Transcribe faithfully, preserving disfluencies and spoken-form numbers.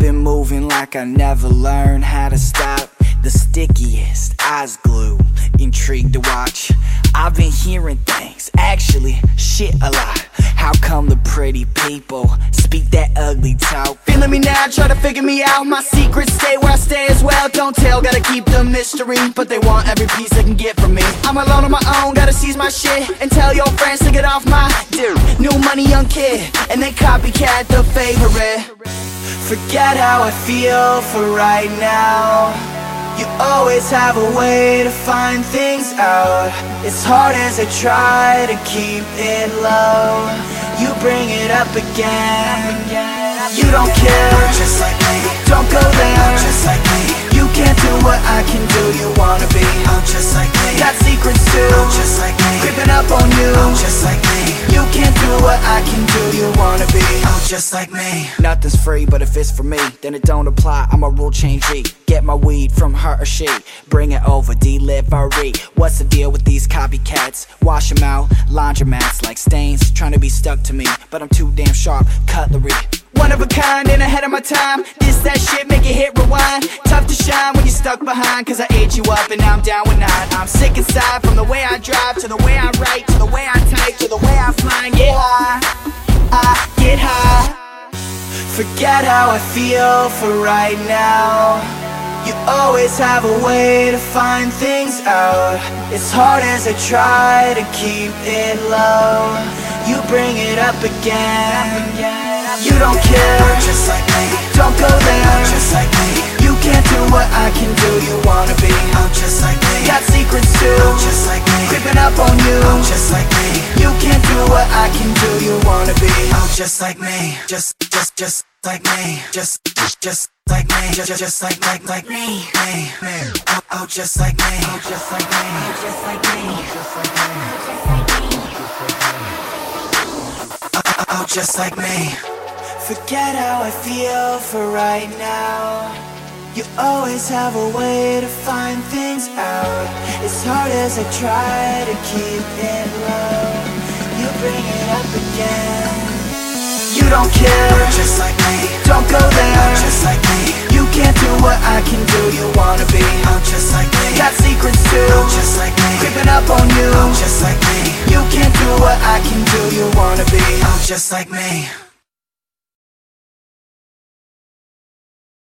been moving like I never learned how to stop. The stickiest, eyes glue, intrigued to watch. I've been hearing things, actually, shit a lot. How come the pretty people speak that ugly talk? Feeling me now, try to figure me out. My secrets stay where I stay as well. Don't tell, gotta keep the mystery. But they want every piece they can get from me. I'm alone on my own, gotta seize my shit and tell your friends to get off my dude. New money, young kid, and they copycat the favorite. Forget how I feel for right now. You always have a way to find things out. As hard as I try to keep it low, you bring it up again. You don't care, Just like me, don't go there. just like me, You can't do what I can do, you wanna be. I'm just like me, Got secrets too, just like me, creeping up on you. I'm just like me, You can't do what I can do, you wanna be. I'm just like me. Nothing's free, but if it's for me, then it don't apply, I'm a rule change G. Get my weed from her or she, bring it over, delivery. What's the deal with these copycats? Wash them out, laundromats like stains, trying to be stuck to me, but I'm too damn sharp, cutlery. One of a kind and ahead of my time. This, that shit, make it hit rewind. Tough to shine when you're stuck behind, cause I ate you up and now I'm down with nine. I'm sick inside, from the way I drive, to the way I write, to the way I type, to the way I fly and get high. I get high. Forget how I feel for right now. You always have a way to find things out. As hard as I try to keep it low, you bring it up again. You don't care, Just like me, don't go there. just like me, You can't do what I can do, you wanna be. I'm just like me, Got secrets too, just like me, creeping up on you. I'm just like me, You can't do what I can do, you wanna be. I'm just like me, just, just, just like me, just, just, just like me, just, just like, like, like me, me, me. Oh, oh, just like me, oh, just like me, just like me, just like me, oh, oh, just like me. Forget how I feel for right now. You always have a way to find things out. As hard as I try to keep it low, you bring it up again. You don't care, Just like me, don't go there. just like me, You can't do what I can do, you wanna be. I'm just like me, Got secrets too, just like me, creeping up on you. just like me, You can't do what I can do, you wanna be. I'm just like me.